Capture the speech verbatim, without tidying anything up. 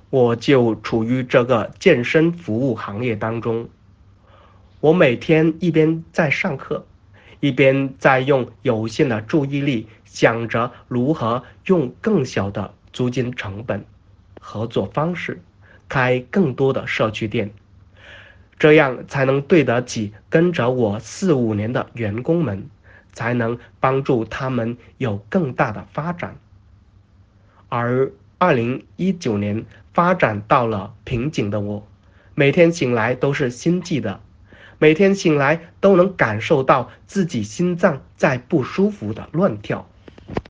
我就处于这个健身服务行业当中。我每天一边在上课，一边在用有限的注意力想着如何用更小的租金成本、合作方式开更多的社区店，这样才能对得起跟着我四五年的员工们，才能帮助他们有更大的发展。而二零一九年发展到了瓶颈的我，每天醒来都是心悸的，每天醒来都能感受到自己心脏在不舒服的乱跳。